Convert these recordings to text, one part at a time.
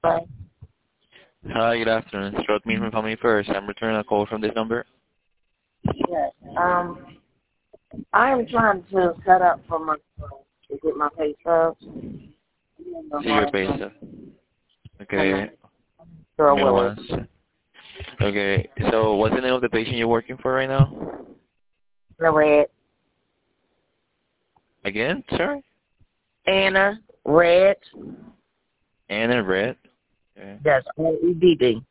Bye. Hi, good afternoon. It's Rodney from Family First. I'm returning a call from this number. Yes. I am trying to set up for my to get my pay stubs. See your pay stub. Okay. Girl Give me Willis. one. Okay. So, what's the name of the patient you're working for right now? The Red. Again? Sorry? Anna Red. Anna Red. Okay. Yes. REDD.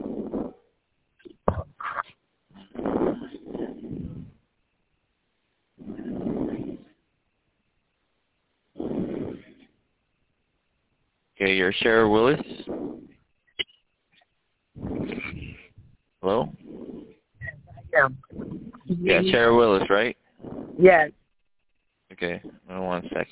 Okay, you're Cheryl Willis. Hello? Yeah. Yeah, Cheryl Willis, right? Yes. Okay. One second.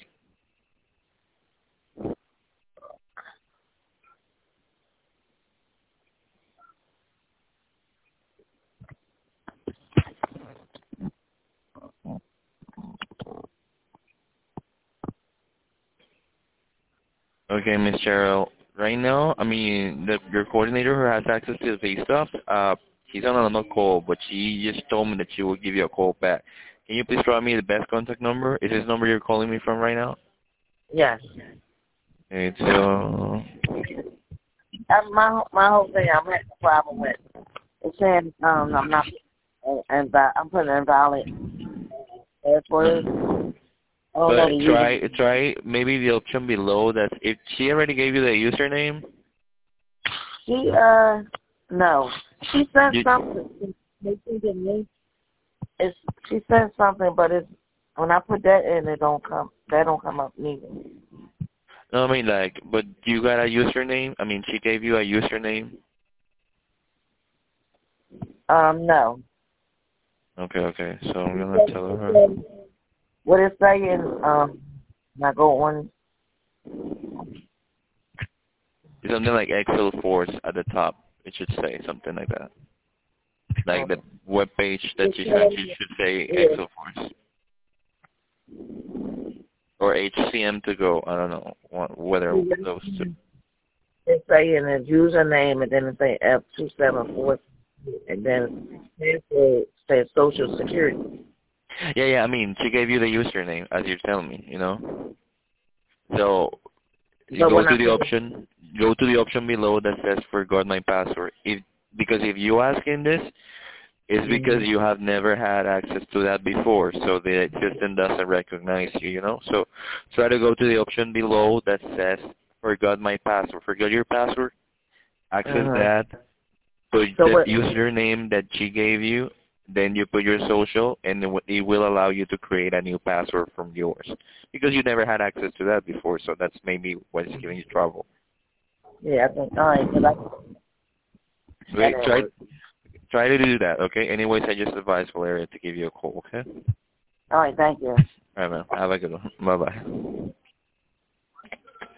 Okay, Miss Cheryl. Right now, I mean, your coordinator who has access to the pay stubs, she's on another call, but she just told me that she will give you a call back. Can you please provide me the best contact number? Is this number you're calling me from right now? Yes. Okay, My whole thing I'm having a problem with. It's saying I'm not I'm putting invalid password. but try maybe the option below that if she already gave you the username. She no. She said something. They think it me. She said something, but it's when I put that in, it don't come. That don't come up neither. No, I mean but you got a username? I mean, she gave you a username? No. Okay, so I'm gonna tell her. What it's saying, I go on. It's something like Excel Force at the top. It should say something like that. Like the web page that you sent, you should say Excel Force. Or HCM to go. I don't know whether those two. It's saying a username, and then it say F274, and then it says Social Security. Yeah. I mean, she gave you the username, as you're telling me. You know. So you go to the option. Go to the option below that says "Forgot my password." Because if you ask in this, it's because you have never had access to that before, so the system doesn't recognize you, you know? So try to go to the option below that says, forgot my password. Forgot your password, access that, put the username that she gave you, then you put your social, and it will allow you to create a new password from yours. Because you never had access to that before, so that's maybe what's giving you trouble. Yeah, I think, all right, Wait, try to do that, okay? Anyways, I just advise Valeria to give you a call, okay? All right, thank you. All right, man. Have a good one. Bye-bye.